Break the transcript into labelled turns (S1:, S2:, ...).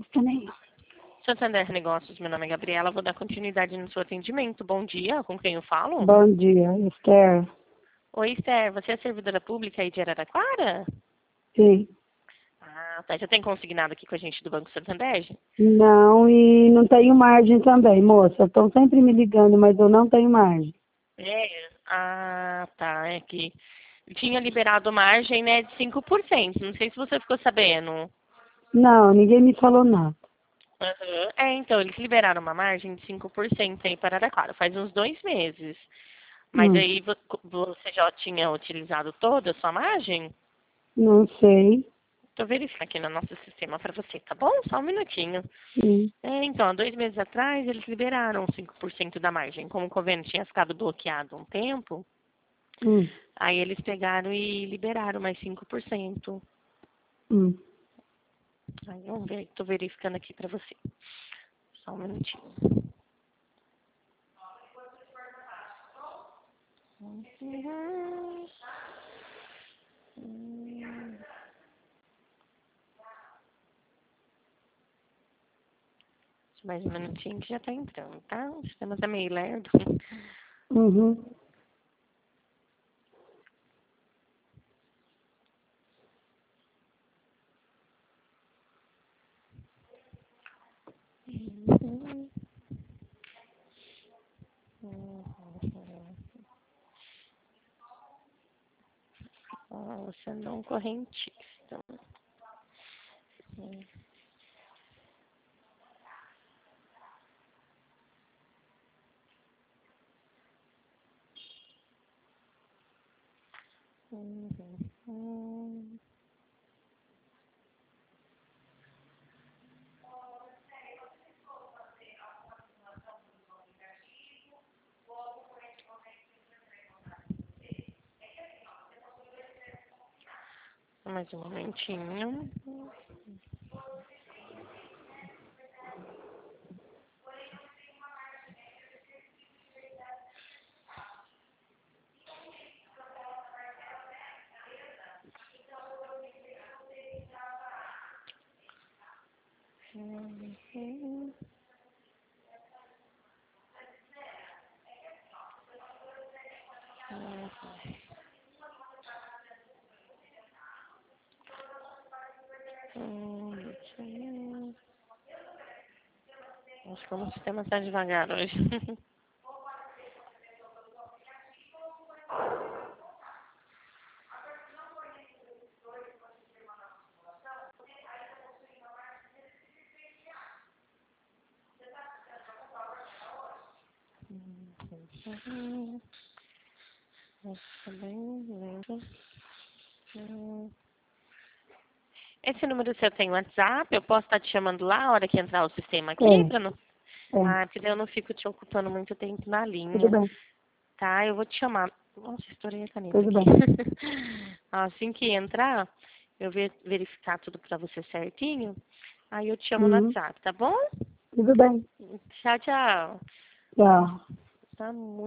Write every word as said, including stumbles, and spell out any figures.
S1: Também.
S2: Santander Negócios, meu nome é Gabriela, vou dar continuidade no seu atendimento. Bom dia, com quem eu falo?
S1: Bom dia, Esther.
S2: Oi, Esther, você é servidora pública aí de Araraquara?
S1: Sim.
S2: Ah, tá, já tem consignado aqui com a gente do Banco Santander?
S1: Não, e não tenho margem também, moça. Estão sempre me ligando, mas eu não tenho margem.
S2: É? Ah, tá, é que tinha liberado margem, né, de cinco por cento, não sei se você ficou sabendo.
S1: Não, ninguém me falou nada.
S2: Uhum. É, então, eles liberaram uma margem de cinco por cento aí para Araraquara, faz uns dois meses. Mas
S1: Hum,
S2: aí vo- você já tinha utilizado toda a sua margem?
S1: não sei.
S2: Estou verificando aqui no nosso sistema para você, tá bom? Só um minutinho.
S1: Hum,
S2: É, então, há dois meses atrás, eles liberaram cinco por cento da margem. Como o governo tinha ficado bloqueado um tempo,
S1: hum,
S2: aí eles pegaram e liberaram mais cinco por cento.
S1: hum.
S2: Aí, vamos ver, estou verificando aqui para você. Só um minutinho. Uhum. Hum. Mais um minutinho que já está entrando, tá? O sistema tá meio lerdo.
S1: Uhum.
S2: Uhum. Uhum. Ah, você não é um correntista. Uhum. Uhum. Mais um momentinho. Uhum. Uhum. Acho que o sistema está devagar hoje. Uhum. Está bem lento. Uhum. Esse número seu tem WhatsApp? Eu posso estar te chamando lá a hora que entrar o sistema aqui?
S1: Tem,
S2: Pra não...
S1: tem.
S2: Ah, porque daí eu não fico te ocupando muito tempo na
S1: Tudo
S2: linha.
S1: bem,
S2: Tá, eu vou te chamar. Nossa, estourei a caneta
S1: tudo
S2: aqui.
S1: bem.
S2: Assim que entrar, eu ver, verificar tudo pra você certinho. Aí eu te chamo no
S1: Uhum.
S2: WhatsApp, tá bom?
S1: Tudo bem.
S2: Tchau, tchau.
S1: Tchau.
S2: Tá muito